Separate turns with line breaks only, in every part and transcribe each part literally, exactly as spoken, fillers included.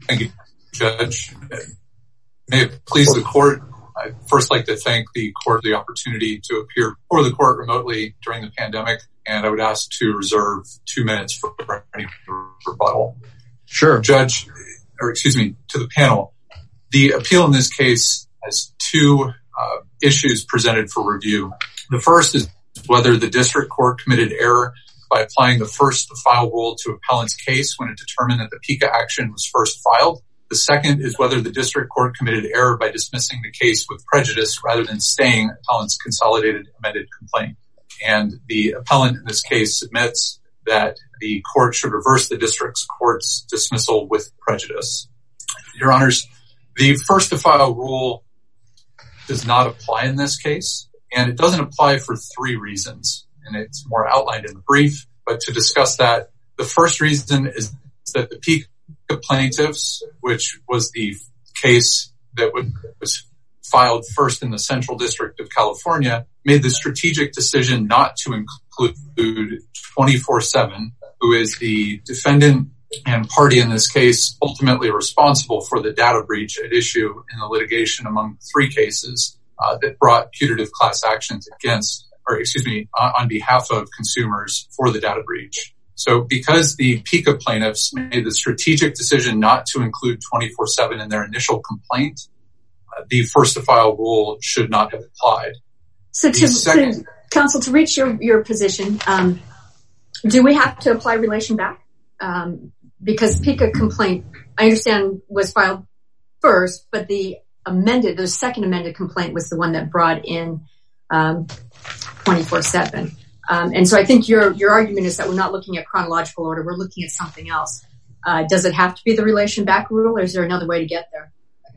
Thank you, Judge. May it please the court, I'd first like to thank the court for the opportunity to appear before the court remotely during the pandemic, and I would ask to reserve two minutes for any rebuttal.
Sure.
Judge, or excuse me, to the panel, the appeal in this case has two uh, issues presented for review. The first is whether the district court committed error by applying the first to file rule to appellant's case when it determined that the PICA action was first filed. The second is whether the district court committed error by dismissing the case with prejudice rather than staying appellant's consolidated amended complaint. And the appellant in this case submits that the court should reverse the district's court's dismissal with prejudice. Your Honors, the first to file rule does not apply in this case, and it doesn't apply for three reasons. And it's more outlined in the brief, but to discuss that, the first reason is that the PICA plaintiffs, which was the case that was filed first in the Central District of California, made the strategic decision not to include twenty-four seven, who is the defendant and party in this case, ultimately responsible for the data breach at issue in the litigation among three cases uh, that brought putative class actions against, or excuse me, uh, on behalf of consumers for the data breach. So because the PICA plaintiffs made the strategic decision not to include twenty-four seven in their initial complaint, uh, the first to file rule should not have applied.
So to, second, to counsel, to reach your, your position, um, do we have to apply relation back? Um, because PICA complaint, I understand, was filed first, but the amended, the second amended complaint was the one that brought in um, twenty-four seven. Um, and so I think your your argument is that we're not looking at chronological order, we're looking at something else. Uh, does it have to be the relation back rule, or is there another way to get there?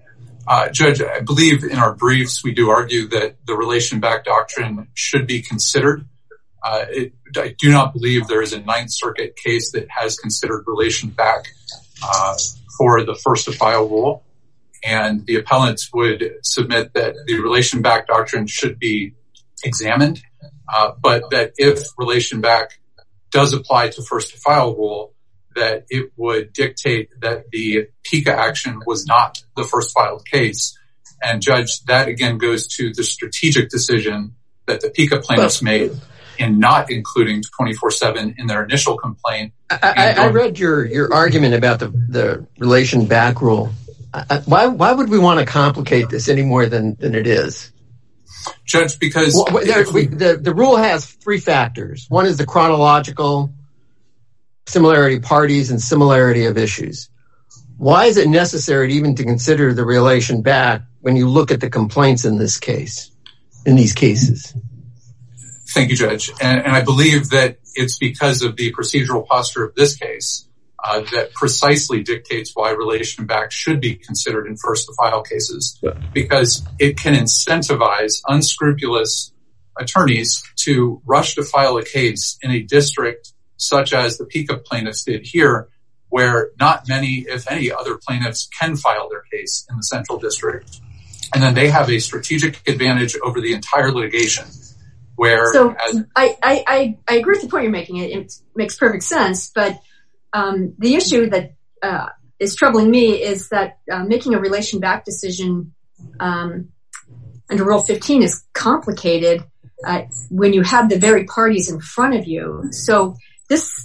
Uh, Judge, I believe in our briefs we do argue that the relation back doctrine should be considered. Uh, it, I do not believe there is a Ninth Circuit case that has considered relation back uh, for the first to file rule, and the appellants would submit that the relation back doctrine should be examined. Uh, but that if relation back does apply to first to file rule, that it would dictate that the PICA action was not the first filed case. And Judge, that again goes to the strategic decision that the PICA plaintiffs made in not including twenty-four seven in their initial complaint.
I, I, I read your, your argument about the, the relation back rule. I, why, why would we want to complicate this any more than, than it is?
Judge, because
well, there, we, the, the rule has three factors. One is the chronological similarity of parties and similarity of issues. Why is it necessary to even to consider the relation back when you look at the complaints in this case, in these cases?
Thank you, Judge. And, and I believe that it's because of the procedural posture of this case uh, that precisely dictates why relation back should be considered in first to file cases, because it can incentivize unscrupulous attorneys to rush to file a case in a district such as the PICA plaintiffs did here, where not many, if any, other plaintiffs can file their case in the Central District. And then they have a strategic advantage over the entire litigation. Where
so
as,
I, I, I agree with the point you're making. It, it makes perfect sense. But um, the issue that uh, is troubling me is that uh, making a relation back decision um, under Rule fifteen is complicated uh, when you have the very parties in front of you. So this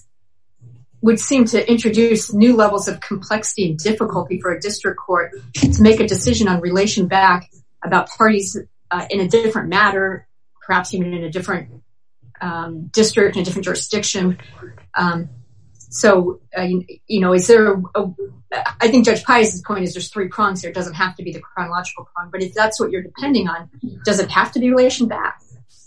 would seem to introduce new levels of complexity and difficulty for a district court to make a decision on relation back about parties uh, in a different matter, perhaps even in a different um, district, in a different jurisdiction. Um, so, uh, you, you know, is there a, a, I think Judge Pius's point is there's three prongs here. It doesn't have to be the chronological prong, but if that's what you're depending on, does it have to be relation back?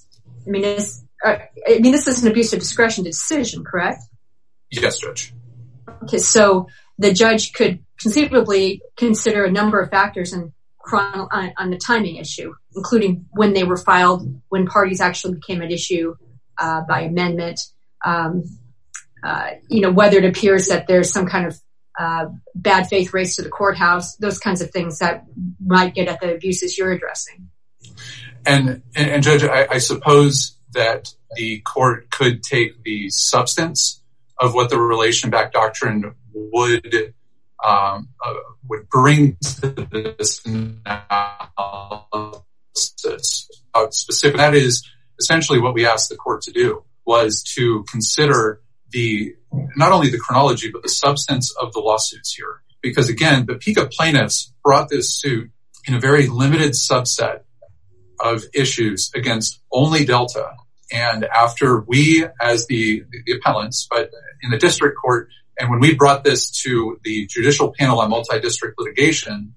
I mean, it's, uh, I mean, this is an abuse of discretion decision, correct?
Yes, Judge.
Okay, so the judge could conceivably consider a number of factors in chron- on, on the timing issue, including when they were filed, when parties actually became at issue uh, by amendment, um, uh, you know, whether it appears that there's some kind of uh, bad faith race to the courthouse, those kinds of things that might get at the abuses you're addressing.
And, and, and Judge, I, I suppose that the court could take the substance of what the relation back doctrine would um, uh, would bring to this analysis uh, specific. That is essentially what we asked the court to do, was to consider the not only the chronology but the substance of the lawsuits here. Because again, the PICA plaintiffs brought this suit in a very limited subset of issues against only Delta. And after we, as the, the appellants, but in the district court, and when we brought this to the judicial panel on multi-district litigation,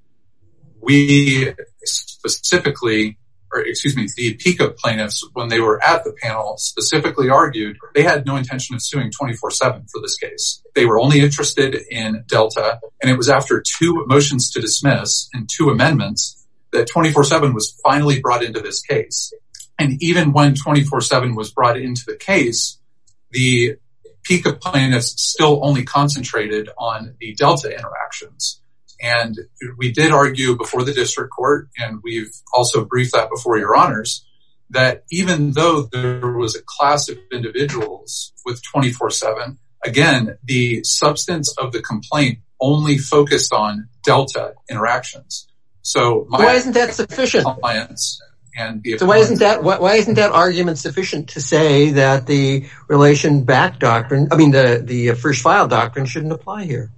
we specifically, or excuse me, the PICA plaintiffs, when they were at the panel, specifically argued they had no intention of suing twenty-four seven for this case. They were only interested in Delta, and it was after two motions to dismiss and two amendments that twenty-four seven was finally brought into this case. And even when twenty-four seven was brought into the case, the PICA plaintiffs still only concentrated on the Delta interactions. And we did argue before the district court, and we've also briefed that before your honors, that even though there was a class of individuals with twenty-four seven, again, the substance of the complaint only focused on Delta interactions. So my
why isn't that sufficient?
Clients and the
so why isn't that why, why isn't that argument sufficient to say that the relation back doctrine, I mean the the first file doctrine, shouldn't apply here?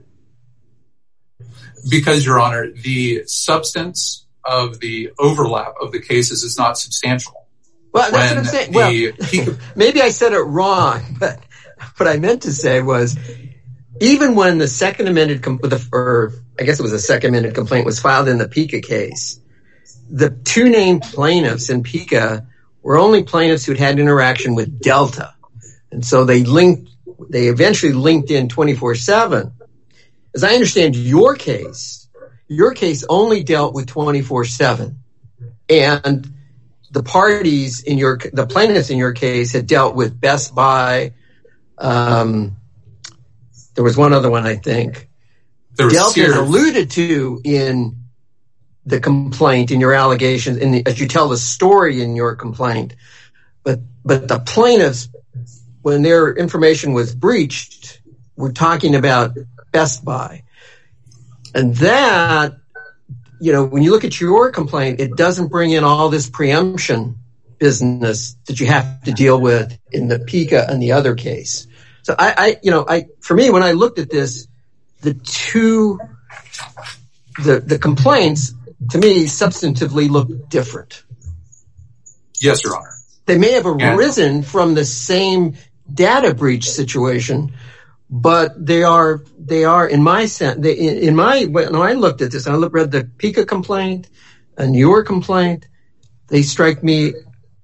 Because, Your Honor, the substance of the overlap of the cases is not substantial. Well, that's when what I'm saying. The, well, maybe I said it wrong, but what I meant to say was, even when the second amended, com- or I guess it was a second amended complaint was filed in the PICA case, the two named plaintiffs in PICA were only plaintiffs who'd had interaction with Delta. And so they linked, they eventually linked in twenty-four seven. As I understand your case, your case only dealt with twenty-four seven, and the parties in your, the plaintiffs in your case had dealt with Best Buy. Um, there was one other one, I think. Delta is alluded to in the complaint, in your allegations, in the, as you tell the story in your complaint. But, but the plaintiffs, when their information was breached, were talking about Best Buy. And that, you know, when you look at your complaint, it doesn't bring in all this preemption business that you have to deal with in the PICA and the other case. So I, I you know, I, for me, when I looked at this, the two, the, the complaints to me substantively look different.
Yes, Your Honor.
They may have arisen and- from the same data breach situation, but they are, they are in my sense, they, in, in my, when I looked at this, I looked, read the PICA complaint and your complaint, they strike me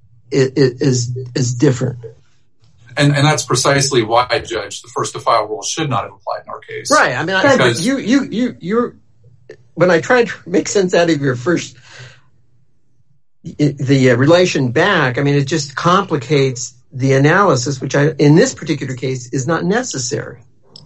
as, as different.
And, and that's precisely why, Judge, the first to file rule should not have applied in our case.
Right. I mean, I, you, you, you, you're, when I tried to make sense out of your first, the uh, relation back, I mean, it just complicates the analysis, which I, in this particular case, is not necessary.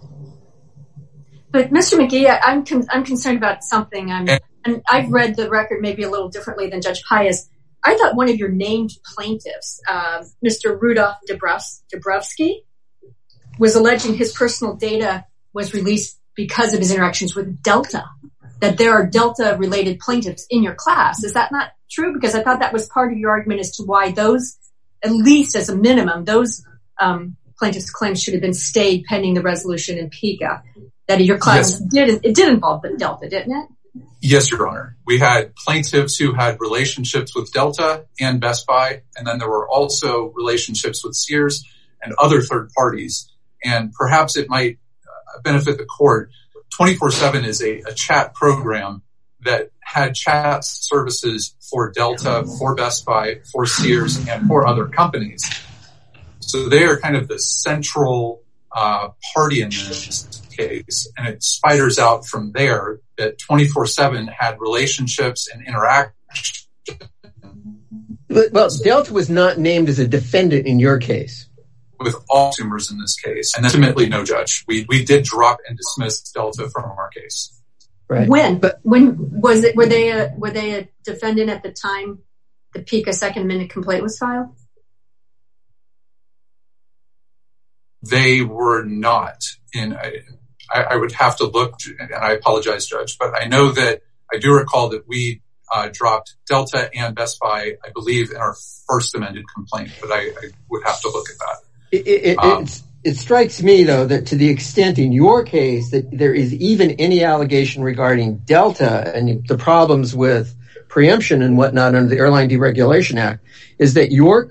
But Mister McGee, I'm con- I'm concerned about something. I'm, and I've read the record maybe a little differently than Judge Pius. I thought one of your named plaintiffs, uh, Mister Rudolph Dabrowski, was alleging his personal data was released because of his interactions with Delta, that there are Delta-related plaintiffs in your class. Is that not true? Because I thought that was part of your argument as to why those, at least as a minimum, those um, plaintiffs' claims should have been stayed pending the resolution in PICA. That your class yes. did, it did involve the Delta, didn't it?
Yes, Your Honor. We had plaintiffs who had relationships with Delta and Best Buy, and then there were also relationships with Sears and other third parties. And perhaps it might uh, benefit the court. twenty-four seven is a, a chat program that had chat services for Delta, for Best Buy, for Sears, and for other companies. So they are kind of the central uh, party in this case, and it spiders out from there that twenty-four seven had relationships and interactions.
Well, Delta was not named as a defendant in your case.
With all consumers in this case, and ultimately, no, Judge. We we did drop and dismiss Delta from our case.
Right. When? But when was it? Were they a were they a defendant at the time the PICA second amendment complaint was filed?
They were not. In I, I would have to look, and I apologize, Judge, but I know that I do recall that we uh, dropped Delta and Best Buy, I believe, in our first amended complaint, but I, I would have to look at that.
It, it, um, it's, it strikes me, though, that to the extent in your case that there is even any allegation regarding Delta and the problems with preemption and whatnot under the Airline Deregulation Act, is that your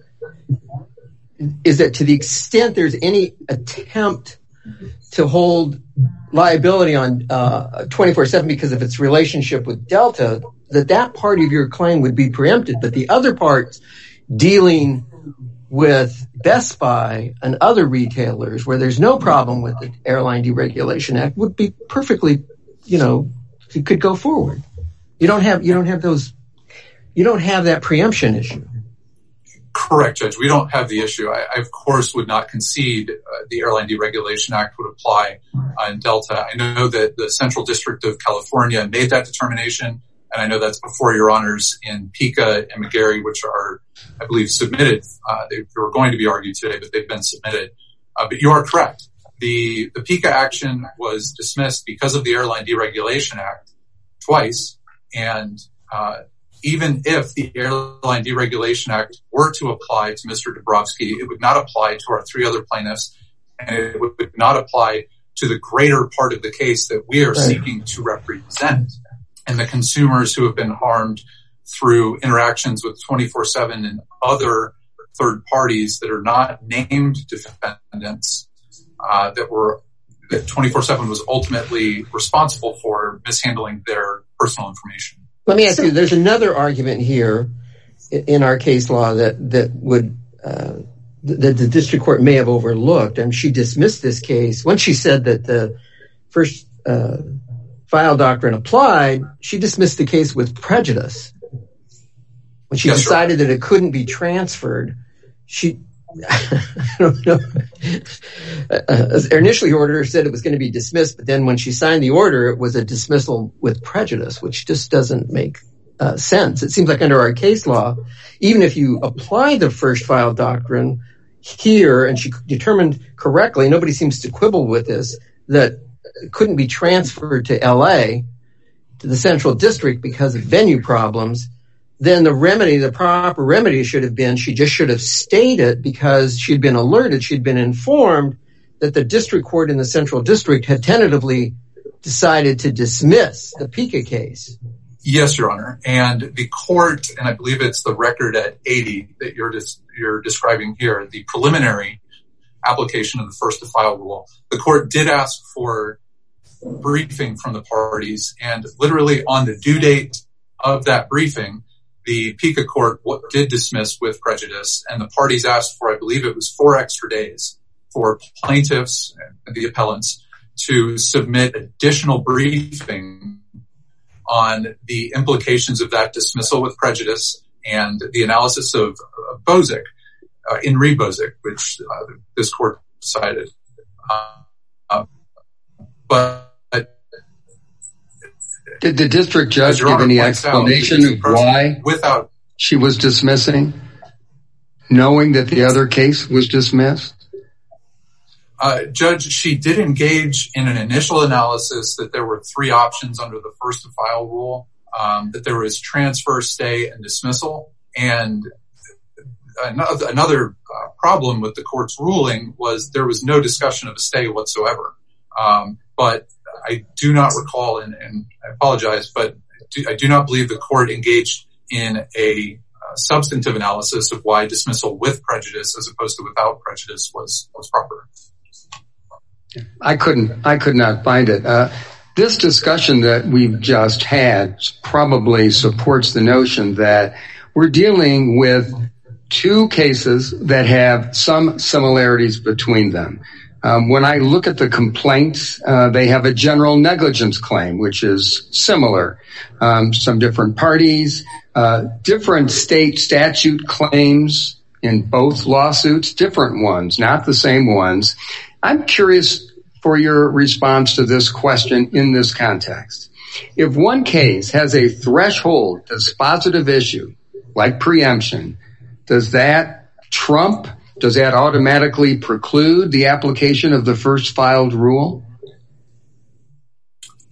is that to the extent there's any attempt to hold liability on uh, twenty-four seven because of its relationship with Delta, that that part of your claim would be preempted, but the other parts dealing with Best Buy and other retailers where there's no problem with the Airline Deregulation Act would be perfectly, you know, it could go forward. You don't have, you don't have those, you don't have that preemption issue.
Correct, Judge. We don't have the issue. I, I of course, would not concede uh, the Airline Deregulation Act would apply uh, in Delta. I know that the Central District of California made that determination, and I know that's before Your Honors in Pica and McGarry, which are, I believe, submitted. Uh, they, they were going to be argued today, but they've been submitted. Uh, but you are correct. The, the Pica action was dismissed because of the Airline Deregulation Act twice, and uh even if the Airline Deregulation Act were to apply to Mister Dabrowski, it would not apply to our three other plaintiffs, and it would not apply to the greater part of the case that we are right. seeking to represent, and the consumers who have been harmed through interactions with twenty-four seven and other third parties that are not named defendants, uh, that were that twenty-four seven was ultimately responsible for mishandling their personal information.
Let me ask you, there's another argument here in our case law that, that would, uh, that the district court may have overlooked, and she dismissed this case. Once she said that the first, uh, file doctrine applied, she dismissed the case with prejudice. When she yes, decided sir. that it couldn't be transferred, she, I don't know. Uh, initially, her order said it was going to be dismissed, but then when she signed the order, it was a dismissal with prejudice, which just doesn't make uh, sense. It seems like under our case law, even if you apply the first file doctrine here, and she determined correctly, nobody seems to quibble with this, that it couldn't be transferred to L A, to the Central District because of venue problems, then the remedy, the proper remedy should have been, she just should have stayed it because she'd been alerted, she'd been informed that the district court in the Central District had tentatively decided to dismiss the Pica case.
Yes, Your Honor. And the court, and I believe it's the record at eighty that you're dis- you're describing here, the preliminary application of the first to file rule, the court did ask for briefing from the parties, and literally on the due date of that briefing, the Pica court did dismiss with prejudice, and the parties asked for, I believe it was four extra days for plaintiffs and the appellants to submit additional briefing on the implications of that dismissal with prejudice and the analysis of, of Bozick, uh, in re Bozick, which uh, this court decided. Uh, uh, but
Did the district judge give any explanation of why
without
she was dismissing, knowing that the other case was dismissed?
Uh, Judge, she did engage in an initial analysis that there were three options under the first to file rule, um, that there was transfer, stay, and dismissal. And another, another uh, problem with the court's ruling was there was no discussion of a stay whatsoever. Um, but I do not recall, and, and I apologize, but do, I do not believe the court engaged in a uh, substantive analysis of why dismissal with prejudice as opposed to without prejudice was, was proper.
I couldn't, I could not find it. Uh, this discussion that we've just had probably supports the notion that we're dealing with two cases that have some similarities between them. Um, when I look at the complaints, uh, they have a general negligence claim, which is similar. Um, some different parties, uh, different state statute claims in both lawsuits, different ones, not the same ones. I'm curious for your response to this question in this context. If one case has a threshold dispositive issue, like preemption, does that trump Does that automatically preclude the application of the first filed rule?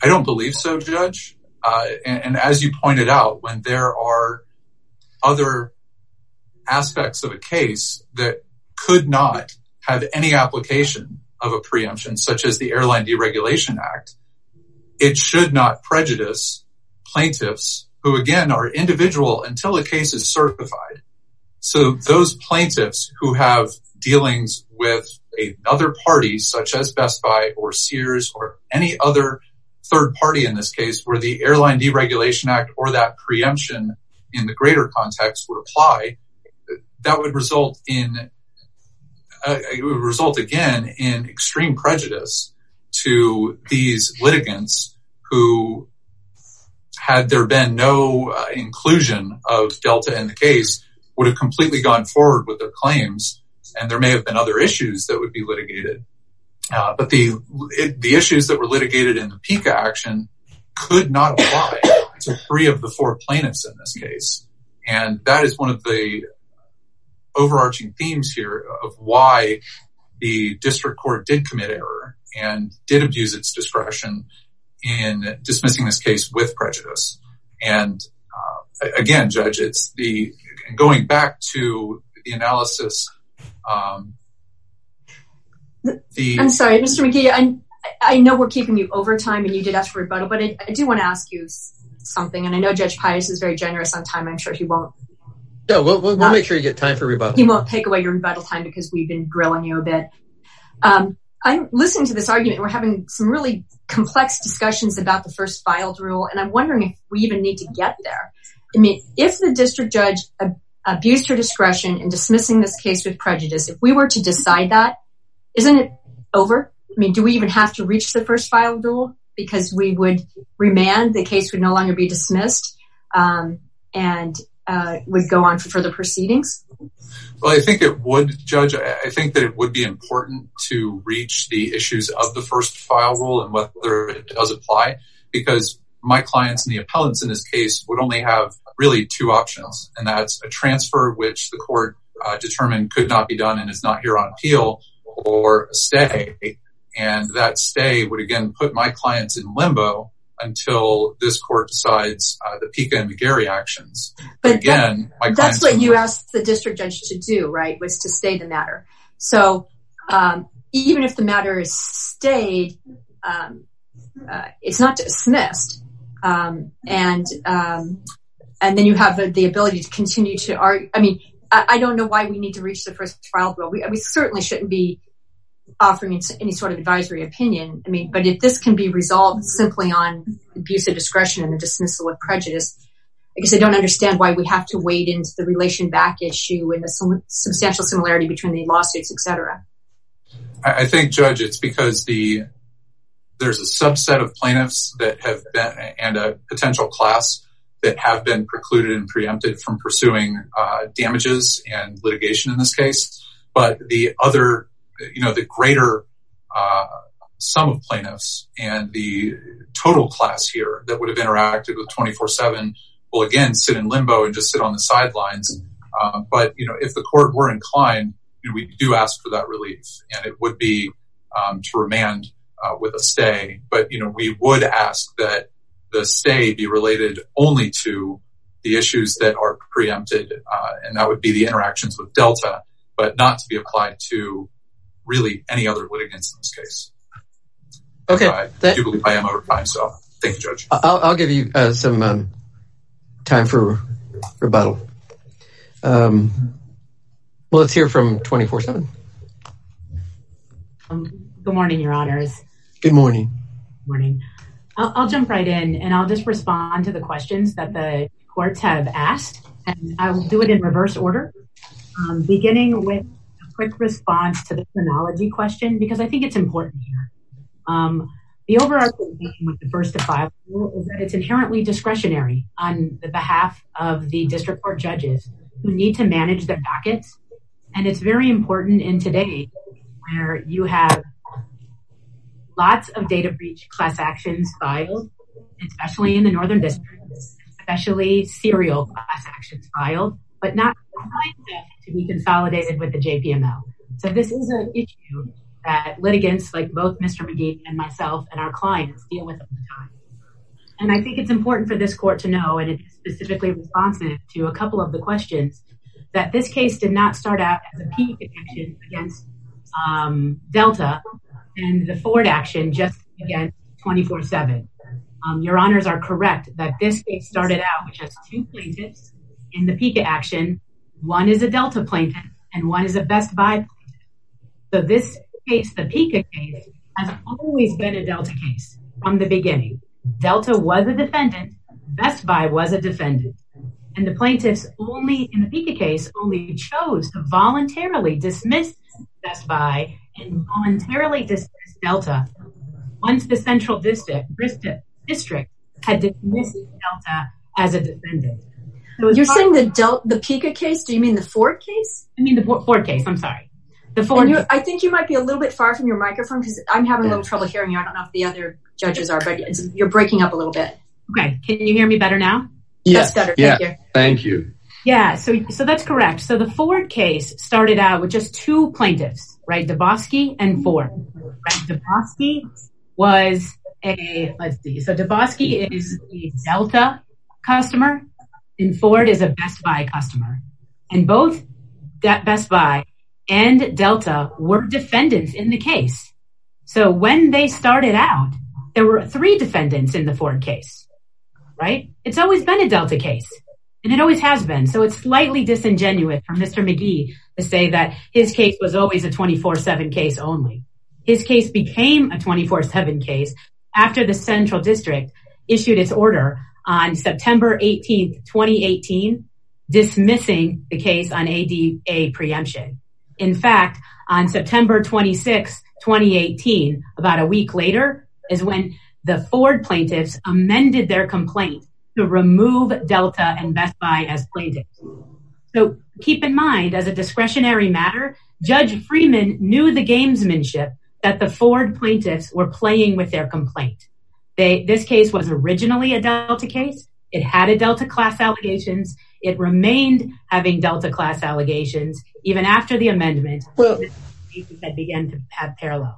I don't believe so, Judge. Uh, and, and as you pointed out, when there are other aspects of a case that could not have any application of a preemption, such as the Airline Deregulation Act, it should not prejudice plaintiffs who, again, are individual until a case is certified. So those plaintiffs who have dealings with another party, such as Best Buy or Sears or any other third party in this case, where the Airline Deregulation Act or that preemption in the greater context would apply, that would result in, uh, it would result again in extreme prejudice to these litigants who, had there been no uh, inclusion of Delta in the case, would have completely gone forward with their claims, and there may have been other issues that would be litigated. Uh, but the it, the issues that were litigated in the PICA action could not apply to three of the four plaintiffs in this case. And that is one of the overarching themes here of why the district court did commit error and did abuse its discretion in dismissing this case with prejudice. And uh, again, Judge, it's the going back to the analysis. Um, the,
I'm sorry, Mister McGee. I I know we're keeping you over time, and you did ask for rebuttal, but I, I do want to ask you something. And I know Judge Pius is very generous on time. I'm sure he won't.
No, we'll, we'll, we'll make sure you get time for rebuttal.
He won't take away your rebuttal time because we've been grilling you a bit. Um, I'm listening to this argument. We're having some really complex discussions about the first filed rule, and I'm wondering if we even need to get there. I mean, if the district judge ab- abused her discretion in dismissing this case with prejudice, if we were to decide that, isn't it over? I mean, do we even have to reach the first filed rule? Because we would remand, the case would no longer be dismissed, um, and uh, would go on for further proceedings?
Well, I think it would, Judge. I think that it would be important to reach the issues of the first file rule and whether it does apply, because my clients and the appellants in this case would only have really two options, and that's a transfer, which the court uh, determined could not be done and is not here on appeal, or a stay. And that stay would again put my clients in limbo until this court decides uh, the PICA and McGarry actions. But, but again,
that,
my
that's what you asked the district judge to do, right? Was to stay the matter. So um, even if the matter is stayed, um, uh, it's not dismissed, um, and um, and then you have the, the ability to continue to argue. I mean, I, I don't know why we need to reach the first trial rule. We, we certainly shouldn't be offering any sort of advisory opinion. I mean, but if this can be resolved simply on abuse of discretion and the dismissal with prejudice, I guess I don't understand why we have to wade into the relation back issue and the substantial similarity between the lawsuits, et cetera.
I think, Judge, it's because the there's a subset of plaintiffs that have been, and a potential class that have been precluded and preempted from pursuing uh, damages and litigation in this case. But the other, you know, the greater uh, sum of plaintiffs and the total class here that would have interacted with twenty-four seven will again sit in limbo and just sit on the sidelines. Uh, but, you know, if the court were inclined, you know, we do ask for that relief, and it would be um, to remand uh, with a stay. But, you know, we would ask that the stay be related only to the issues that are preempted, uh, and that would be the interactions with Delta, but not to be applied to really any other litigants in this case.
Okay.
Uh, I do believe I am over time, so thank you, Judge.
I'll, I'll give you uh, some um, time for rebuttal. Um, well, let's hear from twenty-four seven.
Um, good morning, Your Honors.
Good morning.
Good morning. I'll, I'll jump right in, and I'll just respond to the questions that the courts have asked, and I'll do it in reverse order, um, beginning with a quick response to the chronology question, because I think it's important here. Um, the overarching theme with the first to file rule is that it's inherently discretionary on the behalf of the district court judges who need to manage their dockets. And it's very important in today where you have lots of data breach class actions filed, especially in the Northern District, especially serial class actions filed, but not quite enough to be consolidated with the J P M L. So this is an issue that litigants like both Mister McGee and myself and our clients deal with all the time. And I think it's important for this court to know, and it is specifically responsive to a couple of the questions, that this case did not start out as a PICA action against um, Delta and the Ford action just against twenty-four seven. Um, your honors are correct that this case started out with just two plaintiffs in the PICA action. One is a Delta plaintiff and one is a Best Buy plaintiff. So this case, the PICA case, has always been a Delta case from the beginning. Delta was a defendant, Best Buy was a defendant. And the plaintiffs only, in the PICA case, only chose to voluntarily dismiss Best Buy and voluntarily dismiss Delta once the Central District, district had dismissed Delta as a defendant. So
You're saying the Del- the PICA case? Do you mean the Ford case?
I mean the Ford case, I'm sorry. The Ford
you, I think you might be a little bit far from your microphone because I'm having a little trouble hearing you. I don't know if the other judges are, but it's, you're breaking up a little bit.
Okay, can you hear me better now?
Yes.
That's better.
Yeah.
Thank you.
Thank you.
Yeah, so so that's correct. So the Ford case started out with just two plaintiffs, right? Dabosky and Ford. Right? Dabosky was a, let's see, so Dabosky is a Delta customer and Ford is a Best Buy customer. And both Best Buy and Delta were defendants in the case. So when they started out, there were three defendants in the Ford case, right? It's always been a Delta case, and it always has been. So it's slightly disingenuous for Mister McGee to say that his case was always a twenty-four seven case only. His case became a twenty-four seven case after the Central District issued its order on September eighteenth, twenty eighteen, dismissing the case on A D A preemption. In fact, on September twenty-sixth, twenty eighteen, about a week later, is when the Ford plaintiffs amended their complaint to remove Delta and Best Buy as plaintiffs. So keep in mind, as a discretionary matter, Judge Freeman knew the gamesmanship that the Ford plaintiffs were playing with their complaint. They, this case was originally a Delta case. It had a Delta class allegations. It remained having Delta class allegations even after the amendment.
Well,
cases that began to have parallel.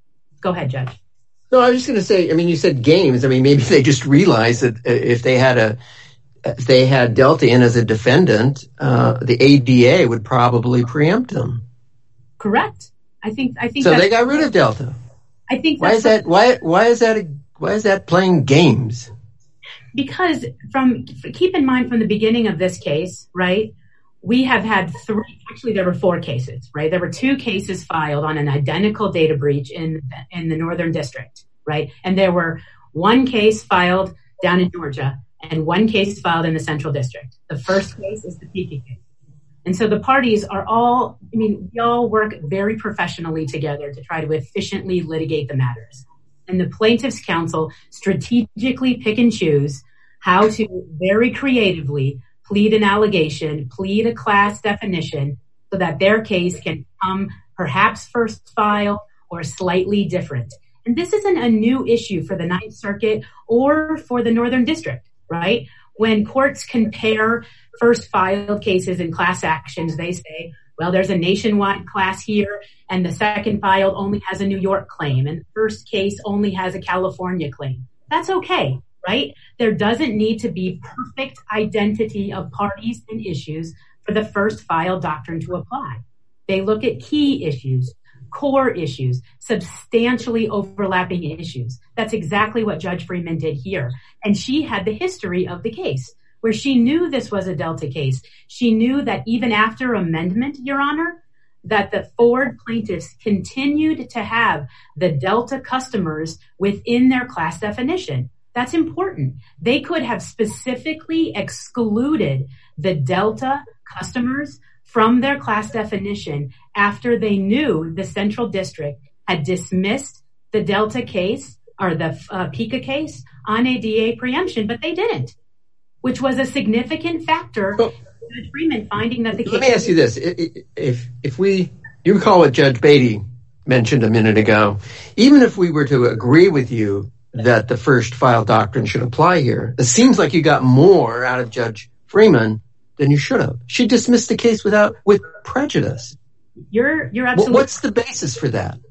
Go ahead, Judge.
No, I was just going to say, I mean, you said games. I mean, maybe they just realized that if they had a, if they had Delta in as a defendant, uh, the A D A would probably preempt them.
Correct. I think, I think
so they got rid of Delta.
I think
why is that, why, why is that, a, why is that playing games?
Because from, keep in mind from the beginning of this case, right, we have had three, actually there were four cases, right? There were two cases filed on an identical data breach in, in the Northern District, right? And there were one case filed down in Georgia and one case filed in the Central District. The first case is the PICA case. And so the parties are all, I mean, we all work very professionally together to try to efficiently litigate the matters. And the plaintiff's counsel strategically pick and choose how to very creatively plead an allegation, plead a class definition so that their case can come perhaps first file or slightly different. And this isn't a new issue for the Ninth Circuit or for the Northern District, right? When courts compare first filed cases in class actions, they say, well, there's a nationwide class here and the second filed only has a New York claim and the first case only has a California claim. That's okay, right? There doesn't need to be perfect identity of parties and issues for the first file doctrine to apply. They look at key issues, core issues, substantially overlapping issues. That's exactly what Judge Freeman did here. And she had the history of the case where she knew this was a Delta case. She knew that even after amendment, Your Honor, that the Ford plaintiffs continued to have the Delta customers within their class definition. That's important. They could have specifically excluded the Delta customers from their class definition after they knew the Central District had dismissed the Delta case or the uh, PICA case on A D A preemption, but they didn't, which was a significant factor. Well, Judge Freeman finding that the case.
Let me ask you this. If, if we, you recall what Judge Beatty mentioned a minute ago, even if we were to agree with you that the first file doctrine should apply here, it seems like you got more out of Judge Freeman than you should have. She dismissed the case without, with prejudice.
You're, you're absolutely.
What's the basis for that?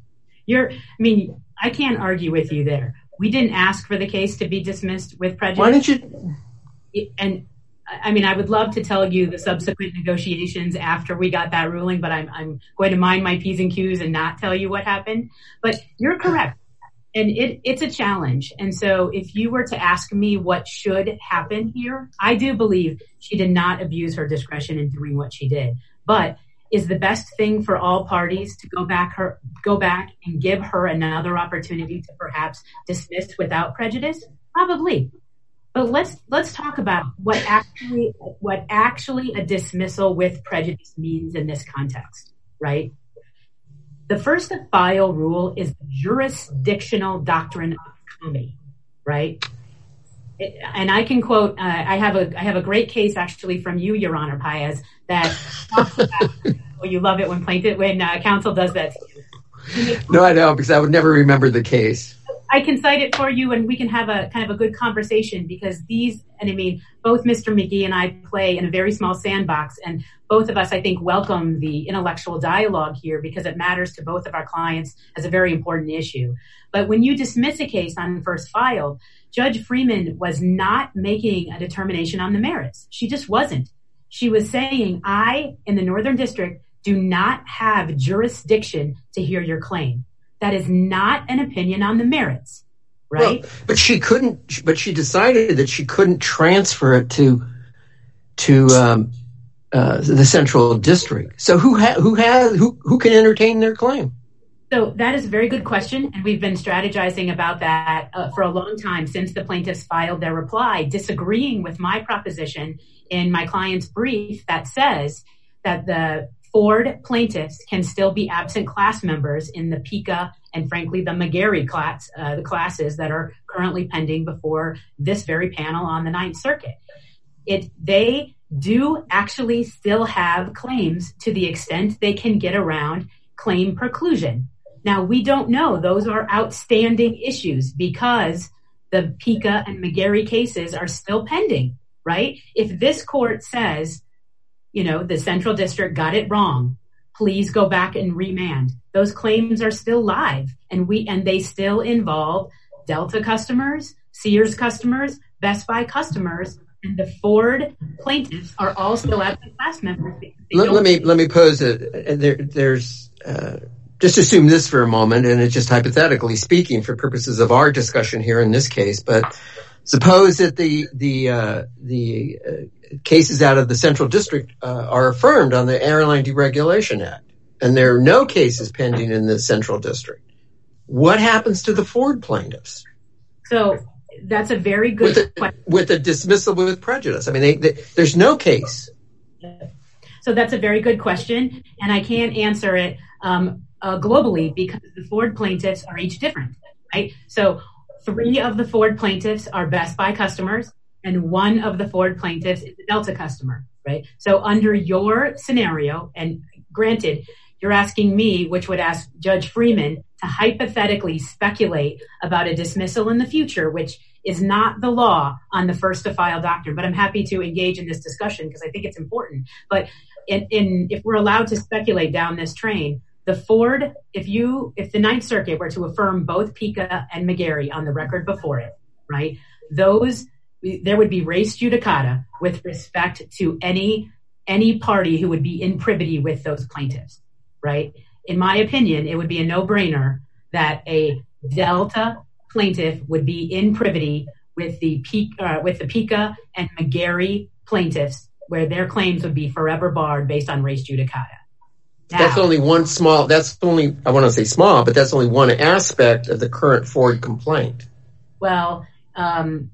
You're, I mean, I can't argue with you there. We didn't ask for the case to be dismissed with prejudice.
Why didn't you?
And I mean, I would love to tell you the subsequent negotiations after we got that ruling, but I'm, I'm going to mind my P's and Q's and not tell you what happened. But you're correct. And it, it's a challenge. And so if you were to ask me what should happen here, I do believe she did not abuse her discretion in doing what she did. But is the best thing for all parties to go back her, go back and give her another opportunity to perhaps dismiss without prejudice? Probably. But let's let's talk about what actually what actually a dismissal with prejudice means in this context, right? The first to file rule is the jurisdictional doctrine of comity, right? It, and I can quote. Uh, I have a I have a great case actually from you, Your Honor Paez, that talks about. Oh, you love it when plaintiff when uh, counsel does that to you.
No, I don't, because I would never remember the case.
I can cite it for you and we can have a kind of a good conversation because these, and I mean, both Mister McGee and I play in a very small sandbox, and both of us, I think, welcome the intellectual dialogue here because it matters to both of our clients as a very important issue. But when you dismiss a case on first filed, Judge Freeman was not making a determination on the merits. She just wasn't. She was saying, I, in the Northern District, do not have jurisdiction to hear your claim. That is not an opinion on the merits, right?
Well, but she couldn't. But she decided that she couldn't transfer it to to um, uh, the Central District. So who ha- who has who who can entertain their claim?
So that is a very good question, and we've been strategizing about that uh, for a long time since the plaintiffs filed their reply, disagreeing with my proposition in my client's brief that says that the Ford plaintiffs can still be absent class members in the PICA and, frankly, the McGarry class, uh, the classes that are currently pending before this very panel on the Ninth Circuit. It they do actually still have claims to the extent they can get around claim preclusion. Now, we don't know. Those are outstanding issues because the PICA and McGarry cases are still pending, right? If this court says, you know, the Central District got it wrong, please go back and remand. Those claims are still live, and we and they still involve Delta customers, Sears customers, Best Buy customers, and the Ford plaintiffs are all still absent class members.
Let, let me let me pose a there, there's uh, just assume this for a moment, and it's just hypothetically speaking for purposes of our discussion here in this case. But suppose that the the uh, the uh, cases out of the Central District uh, are affirmed on the Airline Deregulation Act, and there are no cases pending in the Central District. What happens to the Ford plaintiffs?
So that's a very good
with a,
question.
With a dismissal with prejudice. I mean, they, they, there's no case.
So that's a very good question, and I can't answer it um, uh, globally because the Ford plaintiffs are each different, right? So three of the Ford plaintiffs are Best Buy customers, and one of the Ford plaintiffs is a Delta customer, right? So under your scenario, and granted, you're asking me, which would ask Judge Freeman, to hypothetically speculate about a dismissal in the future, which is not the law on the first to file doctrine. But I'm happy to engage in this discussion because I think it's important. But in, in, if we're allowed to speculate down this train, the Ford, if you, if the Ninth Circuit were to affirm both PICA and McGarry on the record before it, right, those, there would be res judicata with respect to any any party who would be in privity with those plaintiffs, right? In my opinion, it would be a no-brainer that a Delta plaintiff would be in privity with the PICA, uh, with the PICA and McGarry plaintiffs, where their claims would be forever barred based on res judicata. Now,
that's only one small, that's only, I want to say small, but that's only one aspect of the current Ford complaint.
Well, um,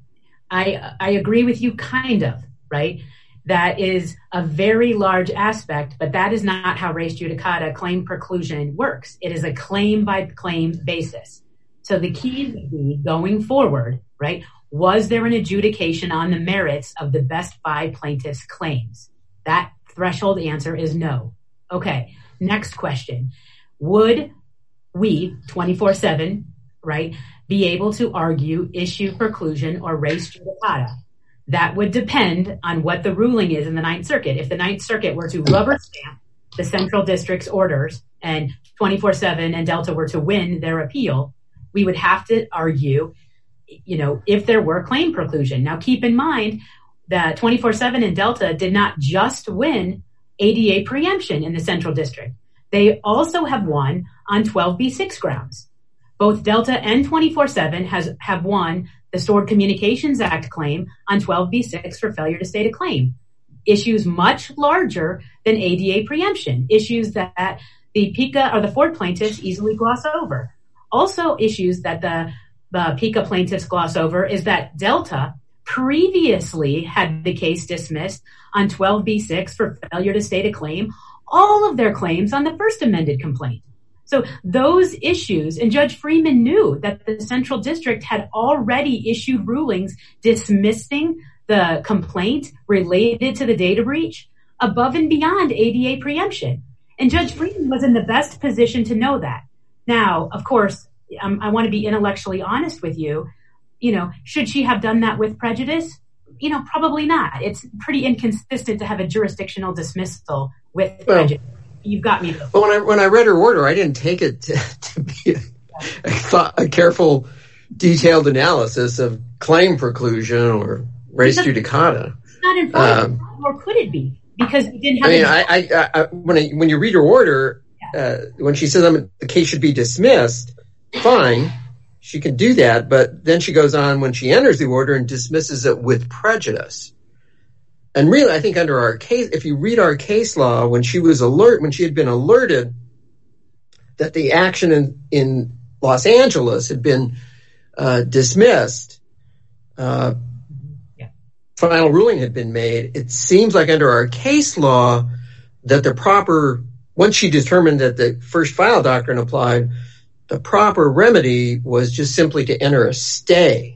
I I agree with you, kind of, right? That is a very large aspect, but that is not how res judicata claim preclusion works. It is a claim by claim basis. So the key would be going forward, right? Was there an adjudication on the merits of the Best Buy plaintiff's claims? That threshold answer is no. Okay, next question. Would we, twenty-four seven, right, be able to argue issue preclusion or res judicata? That would depend on what the ruling is in the Ninth Circuit. If the Ninth Circuit were to rubber stamp the Central District's orders and twenty-four seven and Delta were to win their appeal, we would have to argue, you know, if there were claim preclusion. Now, keep in mind that twenty-four seven and Delta did not just win A D A preemption in the Central District. They also have won on twelve B six grounds. Both Delta and twenty-four seven has have won the Stored Communications Act claim on twelve B six for failure to state a claim. Issues much larger than A D A preemption, issues that the PICA or the Ford plaintiffs easily gloss over. Also issues that the, the PICA plaintiffs gloss over is that Delta previously had the case dismissed on twelve B six for failure to state a claim, all of their claims on the first amended complaint. So those issues, and Judge Freeman knew that the Central District had already issued rulings dismissing the complaint related to the data breach above and beyond A D A preemption. And Judge Freeman was in the best position to know that. Now, of course, um, I want to be intellectually honest with you. You know, should she have done that with prejudice? You know, probably not. It's pretty inconsistent to have a jurisdictional dismissal with well, prejudice. You've got me.
Well, when I when I read her order, I didn't take it to, to be a, a, thought, a careful, detailed analysis of claim preclusion or res judicata.
It's not in front of um, or could it be? Because you didn't have.
I mean, I, I, I, when I, when you read her order, yeah. uh, when she says um, the case should be dismissed, fine, she can do that. But then she goes on when she enters the order and dismisses it with prejudice. And really, I think under our case, if you read our case law, when she was alert, when she had been alerted that the action in, in Los Angeles had been uh, dismissed, uh, yeah. final ruling had been made. It seems like under our case law that the proper, once she determined that the first file doctrine applied, the proper remedy was just simply to enter a stay.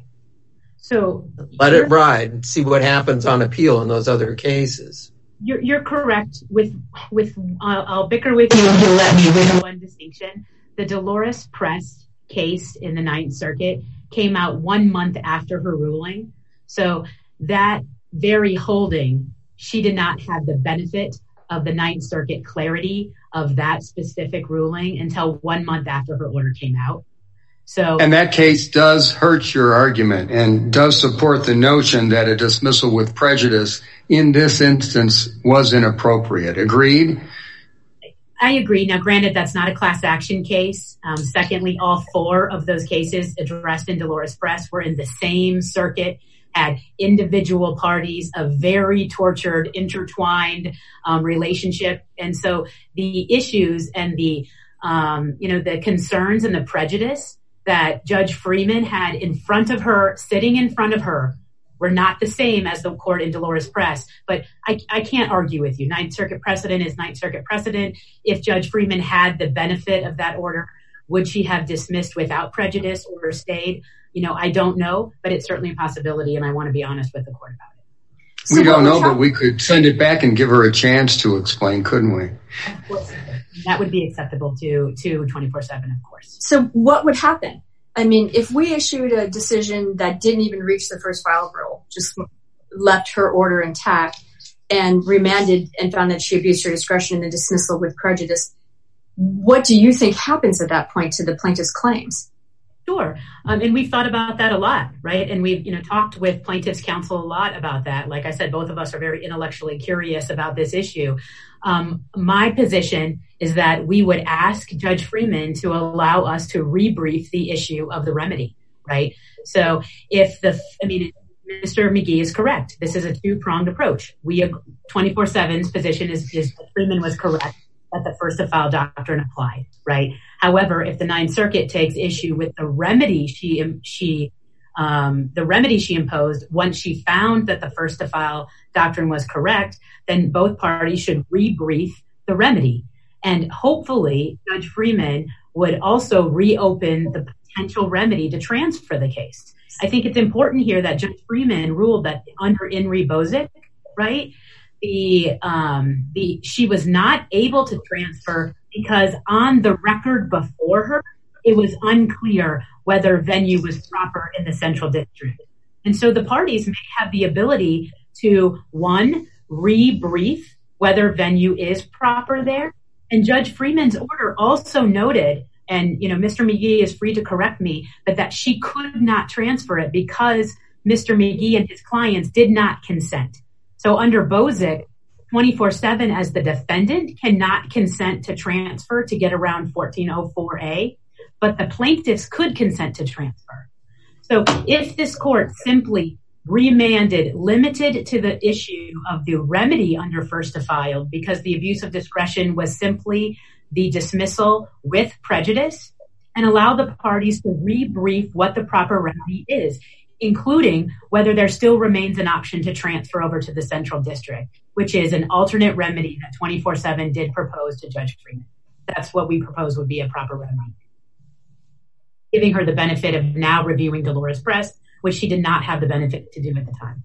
So
let it ride and see what happens on appeal in those other cases.
You're, you're correct with, with, uh, I'll bicker with you let me with one distinction. The Dolores Press case in the Ninth Circuit came out one month after her ruling. So that very holding, she did not have the benefit of the Ninth Circuit clarity of that specific ruling until one month after her order came out. So,
and that case does hurt your argument and does support the notion that a dismissal with prejudice in this instance was inappropriate. Agreed?
I agree. Now, granted, that's not a class action case. Um, secondly, all four of those cases addressed in Dolores Press were in the same circuit, had individual parties, a very tortured, intertwined um, relationship. And so the issues and the, um, you know, the concerns and the prejudice that Judge Freeman had in front of her, sitting in front of her, were not the same as the court in Dolores Press. But I, I can't argue with you. Ninth Circuit precedent is Ninth Circuit precedent. If Judge Freeman had the benefit of that order, would she have dismissed without prejudice or stayed? You know, I don't know, but it's certainly a possibility, and I want to be honest with the court about it.
We so don't know, but we could send it back and give her a chance to explain, couldn't we?
Of course. That would be acceptable to, to twenty-four seven, of course.
So what would happen? I mean, if we issued a decision that didn't even reach the first file rule, just left her order intact and remanded and found that she abused her discretion in the dismissal with prejudice, what do you think happens at that point to the plaintiff's claims?
Sure. Um, and we've thought about that a lot, right? And we've, you know, talked with plaintiffs' counsel a lot about that. Like I said, both of us are very intellectually curious about this issue. Um, my position is that we would ask Judge Freeman to allow us to rebrief the issue of the remedy, right? So if the, I mean, Mister McGee is correct. This is a two-pronged approach. We, twenty-four seven's position is, is that Freeman was correct that the first to file doctrine applied, right? However, if the Ninth Circuit takes issue with the remedy she, she, um, the remedy she imposed once she found that the first to file doctrine was correct, then both parties should rebrief the remedy. And hopefully Judge Freeman would also reopen the potential remedy to transfer the case. I think it's important here that Judge Freeman ruled that under In re Bozic, right? The, um, the, she was not able to transfer because on the record before her, it was unclear whether venue was proper in the Central District. And so the parties may have the ability to, one, rebrief whether venue is proper there. And Judge Freeman's order also noted, and you know, Mister McGee is free to correct me, but that she could not transfer it because Mister McGee and his clients did not consent. So under Bozick, twenty-four seven as the defendant cannot consent to transfer to get around fourteen oh four A, but the plaintiffs could consent to transfer. So if this court simply remanded, limited to the issue of the remedy under first to file, because the abuse of discretion was simply the dismissal with prejudice, and allow the parties to rebrief what the proper remedy is, including whether there still remains an option to transfer over to the Central District, which is an alternate remedy that twenty-four seven did propose to Judge Freeman. That's what we propose would be a proper remedy, giving her the benefit of now reviewing Dolores Press, which she did not have the benefit to do at the time.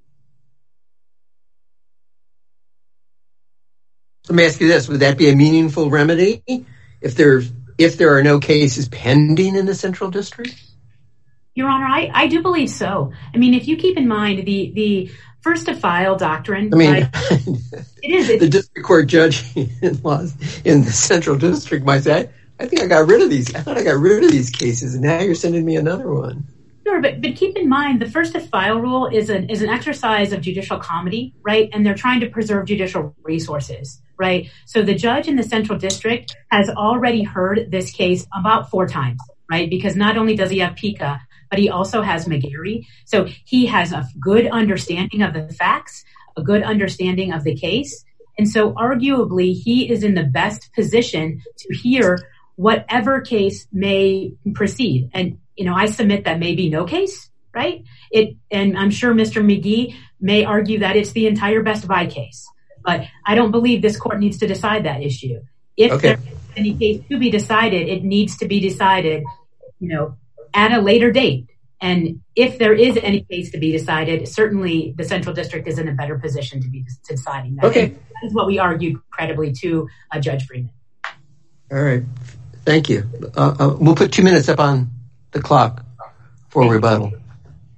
Let me ask you this. Would that be a meaningful remedy if there, if there are no cases pending in the Central District?
Your Honor, I, I do believe so. I mean, if you keep in mind the, the first to file doctrine.
I mean,
right, it is.
The district court judge in laws in the Central District might say, I think I got rid of these. I thought I got rid of these cases, and now you're sending me another one.
Sure, but, but keep in mind, the first to file rule is an, is an exercise of judicial comedy, right? And they're trying to preserve judicial resources, right? So the judge in the Central District has already heard this case about four times, right? Because not only does he have Pica, but he also has McGarry. So he has a good understanding of the facts, a good understanding of the case. And so arguably, he is in the best position to hear whatever case may proceed. And, you know, I submit that may be no case, right? It, and I'm sure Mister McGee may argue that it's the entire Best Buy case, but I don't believe this court needs to decide that issue. If okay. There is any case to be decided, it needs to be decided, you know, at a later date. And if there is any case to be decided, certainly the Central District is in a better position to be deciding that.
Okay.
And that is what we argued credibly to uh, Judge Freeman.
All right. Thank you. Uh, uh, we'll put two minutes up on the clock for Thank rebuttal. You.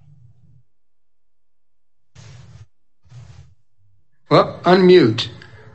Well, unmute.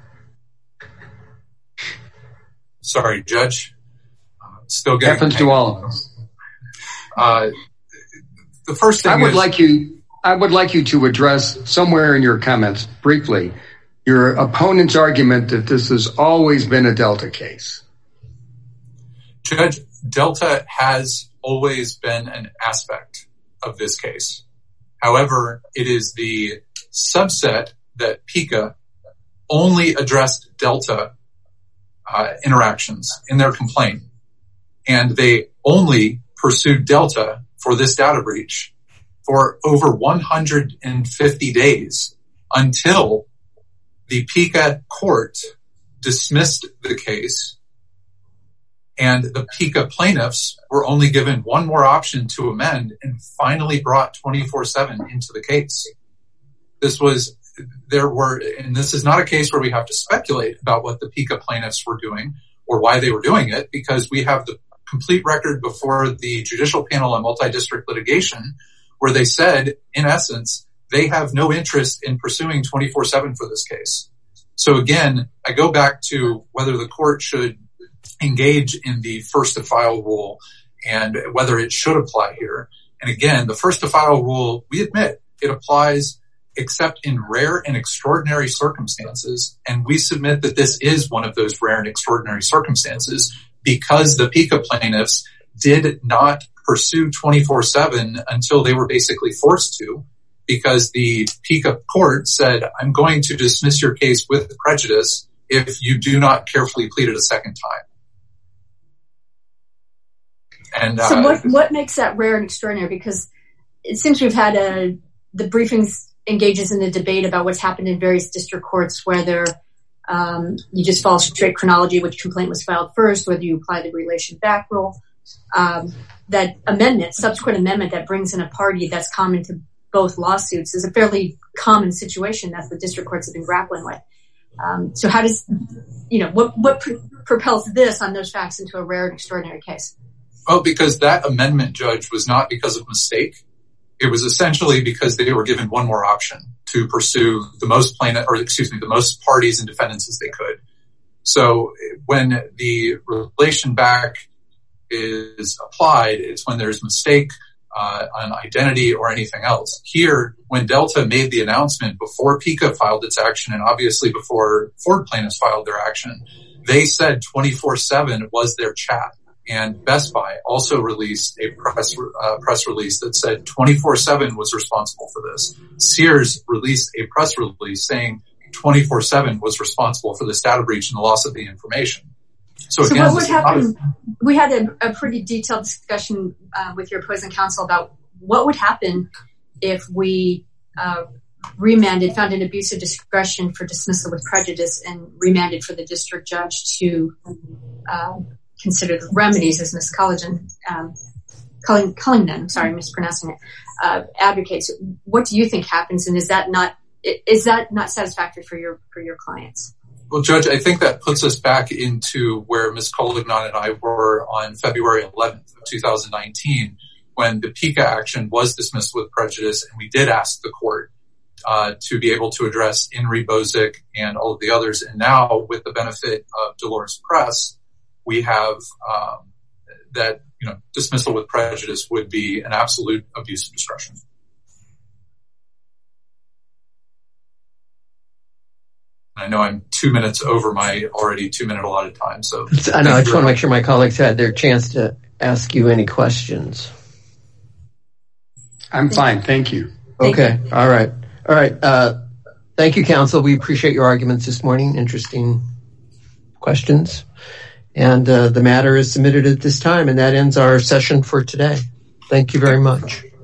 Sorry, Judge. Uh, still getting
happens to all of us.
Uh, the first thing
I would
is,
like you. I would like you to address somewhere in your comments briefly your opponent's argument that this has always been a Delta case.
Judge, Delta has always been an aspect of this case. However, it is the subset that Pica only addressed Delta uh, interactions in their complaint, and they only pursued Delta for this data breach for over one hundred fifty days until the Pica court dismissed the case, and the Pica plaintiffs were only given one more option to amend and finally brought twenty-four seven into the case. This was, there were, and this is not a case where we have to speculate about what the Pica plaintiffs were doing or why they were doing it, because we have the complete record before the judicial panel on multi-district litigation, where they said, in essence, they have no interest in pursuing twenty-four seven for this case. So again, I go back to whether the court should engage in the first to file rule and whether it should apply here. And again, the first to file rule, we admit it applies except in rare and extraordinary circumstances. And we submit that this is one of those rare and extraordinary circumstances, because the Pica plaintiffs did not pursue twenty-four seven until they were basically forced to, because the Pica court said, I'm going to dismiss your case with prejudice if you do not carefully plead it a second time. And
so
uh,
what, what makes that rare and extraordinary? Because it seems we've had a, the briefings engages in a debate about what's happened in various district courts, whether um, you just follow straight chronology, which complaint was filed first, whether you apply the relation back rule. Um, that amendment, subsequent amendment that brings in a party that's common to both lawsuits is a fairly common situation that the district courts have been grappling with. Um, so how does, you know, what, what pr- propels this on those facts into a rare and extraordinary case?
Well, because that amendment, Judge, was not because of mistake. it was essentially because they were given one more option to pursue the most plaintiff, or excuse me, the most parties and defendants as they could. So when the relation back is applied, it's when there's mistake uh, on identity or anything else. Here, when Delta made the announcement before PICA filed its action, and obviously before Ford plaintiffs filed their action, they said twenty-four seven was their chat. And Best Buy also released a press uh, press release that said twenty-four seven was responsible for this. Sears released a press release saying twenty-four seven was responsible for this data breach and the loss of the information. So,
so
again,
what would happen? We had a, a pretty detailed discussion uh, with your opposing counsel about what would happen if we uh, remanded, found an abuse of discretion for dismissal with prejudice, and remanded for the district judge to uh, consider the remedies, as Miz Culligan, um, Culling, Cullington, I'm sorry, I'm mispronouncing it, uh, advocates. What do you think happens, and is that not is that not satisfactory for your for your clients?
Well, Judge, I think that puts us back into where Miz Collignon and I were on February eleventh of two thousand nineteen, when the PICA action was dismissed with prejudice, and we did ask the court uh, to be able to address Inri Bozic and all of the others. And now, with the benefit of Dolores Press, we have um, that you know dismissal with prejudice would be an absolute abuse of discretion. I know I'm two minutes over my already two-minute allotted time. So
I know. I just want to make sure my colleagues had their chance to ask you any questions.
I'm fine. Thank you.
Okay. All right. All right. Uh, thank you, counsel. We appreciate your arguments this morning. Interesting questions. And uh, the matter is submitted at this time, and that ends our session for today. Thank you very much.